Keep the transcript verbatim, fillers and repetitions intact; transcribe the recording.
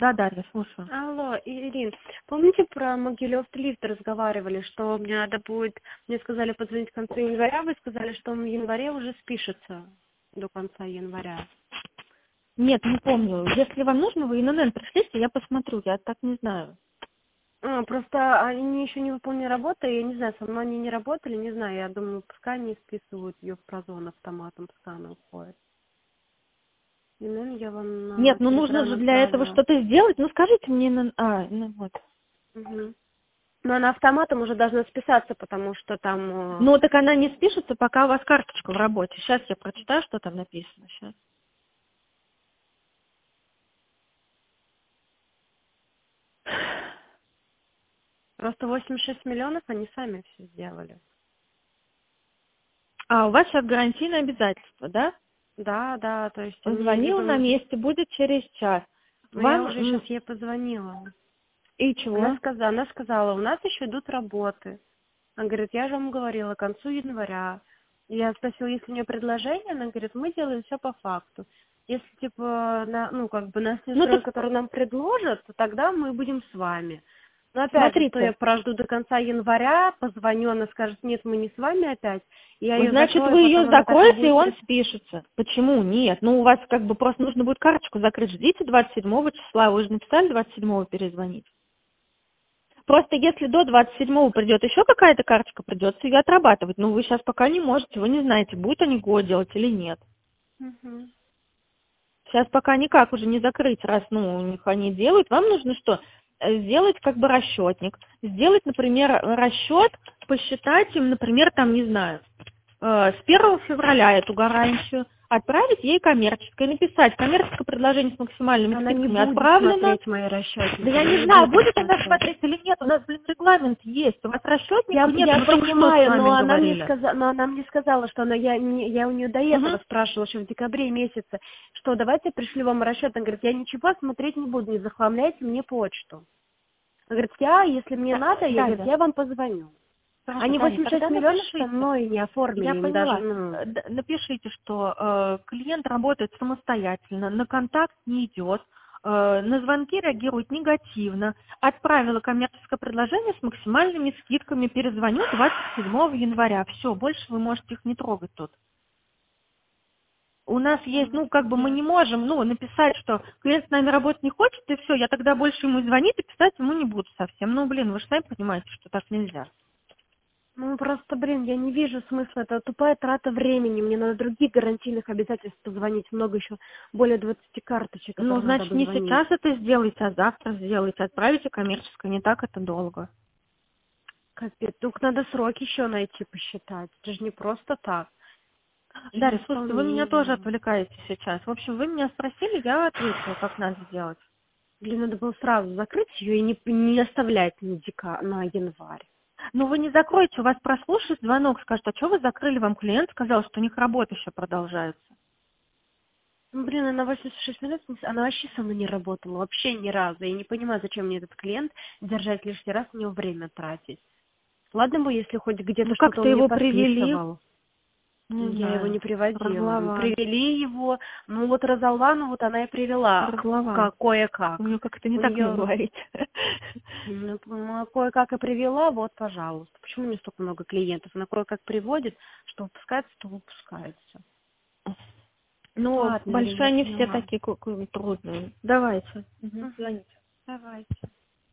Да, Дарья, слушаю. Алло, Ирин, помните про Могилев лифт разговаривали, что мне надо будет, мне сказали позвонить в конце января, вы сказали, что он в январе уже спишется до конца января. Нет, не помню. Если вам нужно, вы ИНН пришлите, я посмотрю, я так не знаю. А, просто они еще не выполнили работу, я не знаю, со мной они не работали, не знаю, я думаю, пускай они списывают ее в прозон автоматом, пускай она уходит. И, наверное, я вам Нет, на ну нужно Телеграм же для этого отправила. что-то сделать. Ну скажите мне, на- а, ну вот. Угу. Но она автоматом уже должна списаться, потому что там... э, Ну так она не спишется, пока у вас карточка в работе. Сейчас я прочитаю, что там написано. Сейчас. Просто восемьдесят шесть миллионов они сами все сделали. А, у вас сейчас гарантийное обязательство, да? Да, да, то есть мне Звонил либо... на месте, будет через час. Ну, я Вам уже сейчас м, ей позвонила. и Она чего? сказала, она сказала, у нас еще идут работы. Она говорит, я же вам говорила, к концу января. Я спросила, есть ли у нее предложение, она говорит, мы делаем все по факту. Если, типа, на, ну, как бы на Ну строй, так который нам предложат, то тогда мы будем с вами. Но опять же, что я смотрите, прожду до конца января, позвоню, она скажет, нет, мы не с вами опять. Я ее значит закрою, вы ее потом она так и закроете, и будет... он при- спишется. Почему? Нет. Ну у вас как бы просто нужно будет карточку закрыть. Ждите двадцать седьмого числа. Вы же написали двадцать седьмого перезвонить. Просто если до двадцать седьмого придет еще какая-то карточка, придется ее отрабатывать. Но вы сейчас пока не можете, вы не знаете, будут они год делать или нет. Мгм. Сейчас пока никак уже не закрыть, раз ну, у них они делают. Вам нужно что? Э, Сделать как бы расчетник. Сделать, например, расчет, посчитать им, например, там, не знаю, э, с первого февраля эту гарантию, отправить ей коммерческое, написать коммерческое предложение с максимальными Она не скидками будет отправлено. смотреть мои Да расчетники, я она не не знаю, будет их будет она смотреть. смотреть или нет. У нас, блин, регламент есть. У вас Я, расчетника нет. я Мы только что с понимаю, вами но она мне говорили. сказала, но она мне сказала, что она, я, не- я у нее до этого Мгм. спрашивала, еще в декабре месяце, что давайте пришлю вам расчет. Она говорит, я ничего смотреть не буду, не захламляйте мне почту. Она говорит, я, если мне Так, надо, я, говорит, Дарья, я вам позвоню. хорошо, Они Дарья, восемьдесят шесть тогда миллионов со напишите. мной не Я оформили, им даже, поняла. ну, Э, д- Напишите, что э, клиент работает самостоятельно, на контакт не идет, э, на звонки реагирует негативно, отправила коммерческое предложение с максимальными скидками, перезвоню двадцать седьмого января. Все, больше вы можете их не трогать тут. У нас есть, ну, ну, как бы мы я- не можем, ну, написать, что клиент с нами работать не хочет, и все, я тогда больше ему звонить и писать ему не буду совсем. Ну, блин, вы же сами понимаете, что так нельзя. ну, просто, блин, я не вижу смысла, это тупая трата времени, мне надо других гарантийных обязательств позвонить, много еще, более двадцати карточек, Ну, которым надо значит, не обзвонить. сейчас это сделайте, а завтра сделайте. Отправите коммерческое, не так это долго. Капец, только надо сроки еще найти, посчитать. Это же не просто так. Это же Дарья, слушайте, вы меня тоже исполнение. отвлекаете сейчас. В общем, вы меня спросили, я ответила, как надо сделать. Блин, надо было сразу закрыть ее и не, не оставлять на, дека, на январь. Но вы не закроете, у вас прослушает звонок, скажет, а что вы закрыли, вам клиент сказал, что у них работа еще продолжается. Ну, блин, она восемьдесят шесть минут, не с- она вообще со мной не работала, вообще ни разу. Я не понимаю, зачем мне этот клиент держать лишний раз, у него время тратить. Ладно бы, если хоть где-то Ну, что-то как-то он мне его привели, подписывал. не Я его не знаю, приводила. Ну, Разлован, привели его, ну вот Розалвану вот она и привела, Разлован. как, кое-как. У него как-то не У так мне нее говорить. ну, ну, кое-как и привела, вот, пожалуйста. Почему у меня столько много клиентов? Она кое-как приводит, что выпускается, то выпускается. Ну, Ладно, Ирина, я большая не все поняла. такие ку- ку- трудные. Давайте. Мгм, Угу. звоните. Давайте.